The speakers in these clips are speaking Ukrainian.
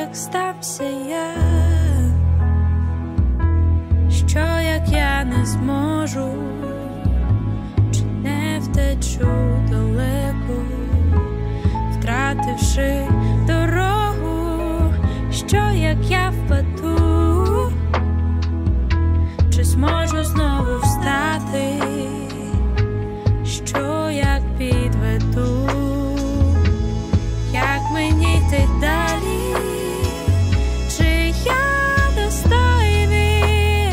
як стався я, що як я не зможу, чи не втечу далеко, втративши дорогу, що як я впаду, чи зможу знову встати, що як підведу, як мені йти далі, чи я достойний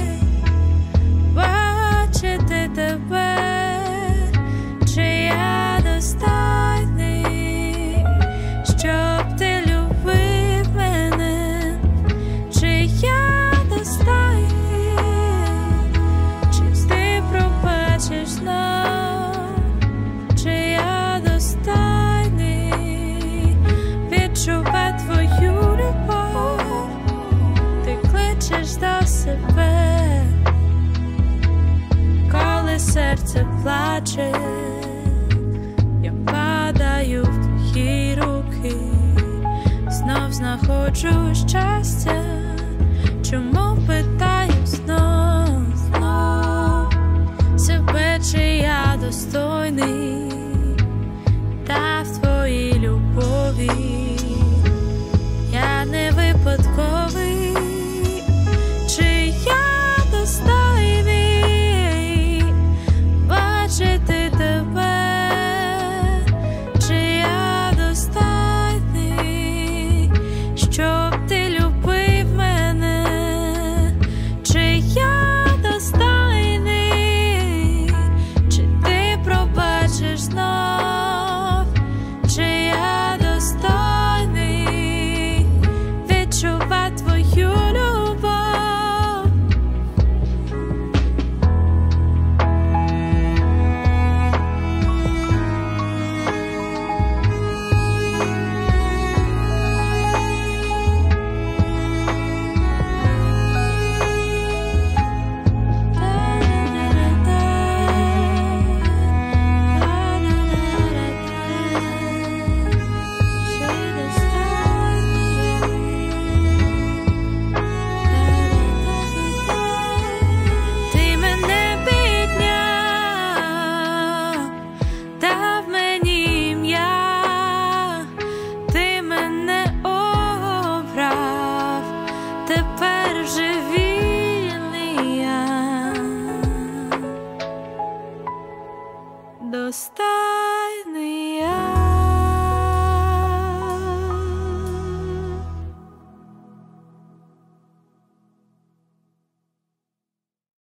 бачити тебе, чи я достойний, щоб ти любив мене, чи я достойний, чи ти пробачиш знов, чи я достойний відчувати твою любов, ти кличеш до себе, коли серце плаче, я падаю в твої руки, знов знаходжу щастя, чому питаю знов себе, чи я достойний